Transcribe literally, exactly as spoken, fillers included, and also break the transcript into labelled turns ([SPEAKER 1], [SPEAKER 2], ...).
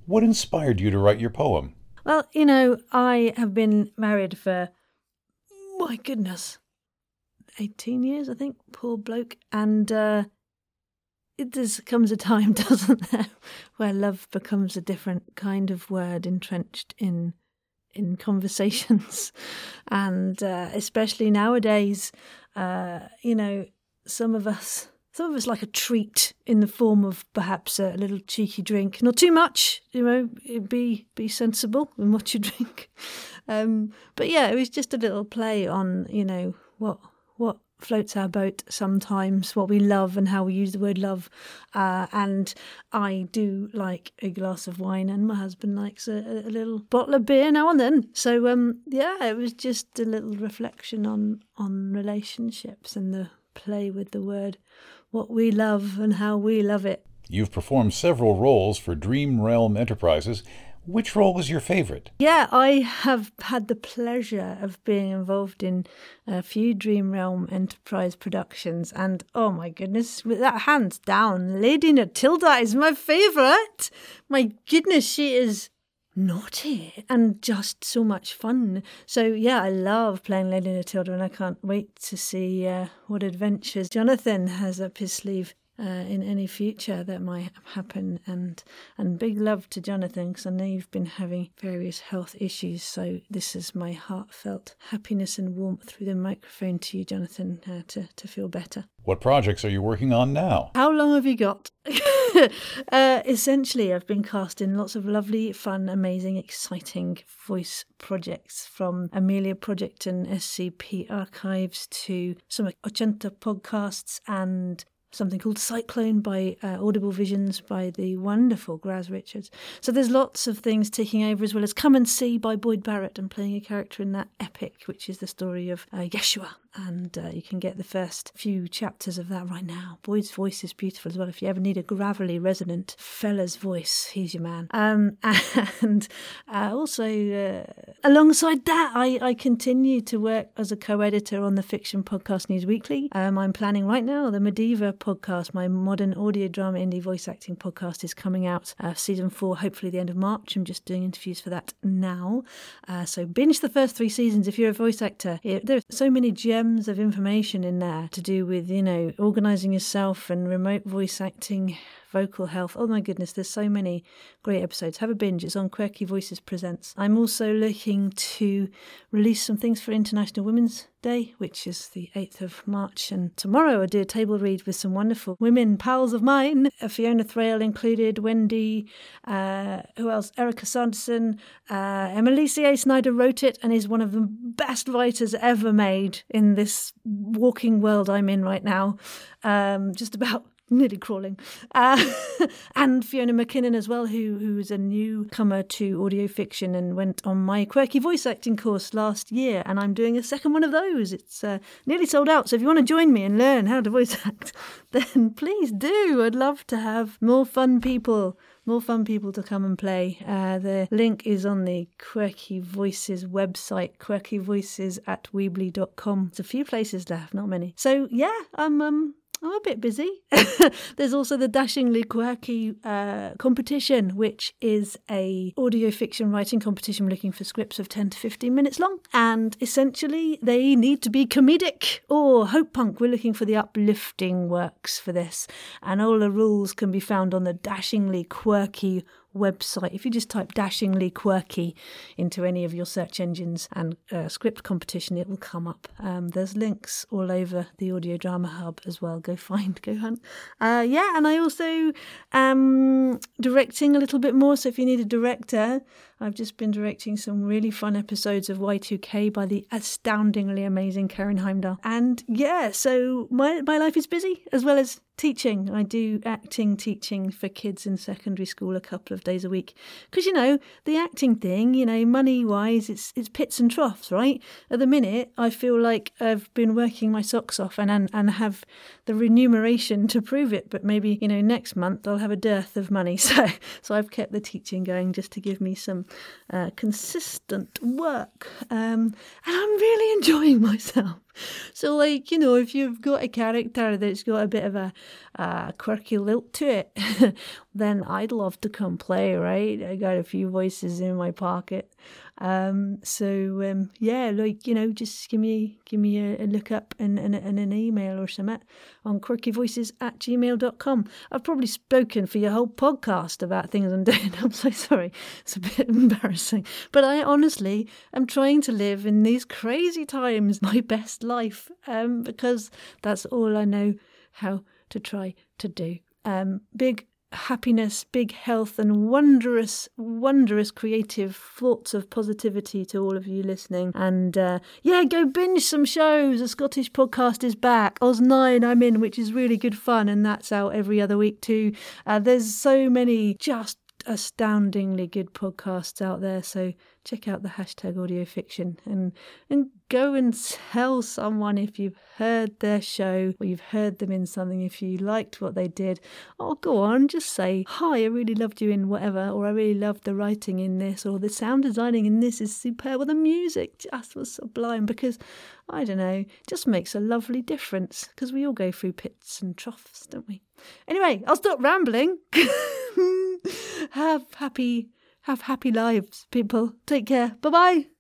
[SPEAKER 1] What inspired you to write your poem?
[SPEAKER 2] Well, you know, I have been married for, my goodness, eighteen years, I think, poor bloke. And uh, it just comes a time, doesn't there, where love becomes a different kind of word entrenched in in conversations. And uh, especially nowadays, uh, you know, some of us... Some of us like a treat in the form of perhaps a little cheeky drink. Not too much, you know, be be sensible in what you drink. Um, but yeah, it was just a little play on, you know, what what floats our boat sometimes, what we love and how we use the word love. Uh, and I do like a glass of wine, and my husband likes a, a little bottle of beer now and then. So um, yeah, it was just a little reflection on on relationships and the play with the word, what we love and how we love it.
[SPEAKER 1] You've performed several roles for Dream Realm Enterprises. Which role was your favorite?
[SPEAKER 2] Yeah, I have had the pleasure of being involved in a few Dream Realm Enterprise productions, and oh my goodness, with that hands down, Lady Natilda is my favourite. My goodness, she is naughty and just so much fun. So yeah, I love playing Lady Natilda, and I can't wait to see uh, what adventures Jonathan has up his sleeve uh, in any future that might happen. And and big love to Jonathan, because I know you've been having various health issues, so this is my heartfelt happiness and warmth through the microphone to you, Jonathan, uh, to, to feel better.
[SPEAKER 1] What projects are you working on now?
[SPEAKER 2] How long have you got? uh, essentially, I've been cast in lots of lovely, fun, amazing, exciting voice projects, from Amelia Project and S C P Archives to some Ochenta podcasts and something called Cyclone by uh, Audible Visions by the wonderful Graz Richards. So there's lots of things ticking over, as well as Come and See by Boyd Barrett. I'm playing a character in that epic, which is the story of uh, Yeshua. And uh, you can get the first few chapters of that right now. Boyd's voice is beautiful as well. If you ever need a gravelly, resonant fella's voice, he's your man. Um, and uh, also, uh, alongside that, I, I continue to work as a co-editor on the fiction podcast News Weekly. Um, I'm planning right now the Mediva podcast, my modern audio drama indie voice acting podcast, is coming out uh, season four, hopefully the end of March. I'm just doing interviews for that now. Uh, so binge the first three seasons if you're a voice actor. It, there are so many gems of information in there to do with, you know, organising yourself and remote voice acting, vocal health. Oh my goodness, there's so many great episodes. Have a binge. It's on Quirky Voices Presents. I'm also looking to release some things for International Women's Day, which is the eighth of March. And tomorrow I do a table read with some wonderful women pals of mine. Fiona Thrale included, Wendy, uh, who else? Erica Sanderson. Uh, Emily C A. Snyder wrote it and is one of the best writers ever made in this walking world I'm in right now. Um, just about nearly crawling. Uh, and Fiona McKinnon as well, who who's a newcomer to audio fiction and went on my quirky voice acting course last year, and I'm doing a second one of those. It's uh, nearly sold out, so if you want to join me and learn how to voice act, then please do. I'd love to have more fun people More fun people to come and play. Uh, the link is on the Quirky Voices website, quirky voices at weebly dot com. There's a few places left, not many. So yeah, I'm um I'm a bit busy. There's also the Dashingly Quirky uh, competition, which is a audio fiction writing competition looking for scripts of ten to fifteen minutes long. And essentially, they need to be comedic or hope punk. We're looking for the uplifting works for this. And all the rules can be found on the Dashingly Quirky website. If you just type Dashingly Quirky into any of your search engines and uh, script competition, it will come up. Um, there's links all over the Audio Drama Hub as well. Go find, go hunt. Uh, yeah, and I also am directing a little bit more. So if you need a director, I've just been directing some really fun episodes of Y two K by the astoundingly amazing Karen Heimdall. And yeah, so my my life is busy as well as teaching. I do acting teaching for kids in secondary school a couple of days a week. Because, you know, the acting thing, you know, money-wise, it's it's pits and troughs, right? At the minute, I feel like I've been working my socks off and, and, and have the remuneration to prove it. But maybe, you know, next month I'll have a dearth of money. So, so I've kept the teaching going just to give me some uh, consistent work. Um, and I'm really enjoying myself. So, like, you know, if you've got a character that's got a bit of a uh, quirky lilt to it, then I'd love to come play, right? I got a few voices in my pocket. Um, so, um, yeah, like, you know, just give me give me a, a look up and, and, and an email or something on quirky voices at gmail dot com. I've probably spoken for your whole podcast about things I'm doing. I'm so sorry. It's a bit embarrassing. But I honestly am trying to live in these crazy times my best life, um, because that's all I know how to try to do. Um, big happiness, big health, and wondrous, wondrous creative thoughts of positivity to all of you listening. And uh, yeah, go binge some shows. The Scottish podcast is back. Oz nine I'm in, which is really good fun, and that's out every other week too. Uh, there's so many just astoundingly good podcasts out there, so check out the hashtag audio fiction and and go and tell someone if you've heard their show or you've heard them in something, if you liked what they did. Oh, go on, just say, hi, I really loved you in whatever, or I really loved the writing in this, or the sound designing in this is superb, or the music just was sublime, because I don't know, it just makes a lovely difference, because we all go through pits and troughs, don't we? Anyway, I'll stop rambling. Have happy, have happy lives, people. Take care. Bye-bye.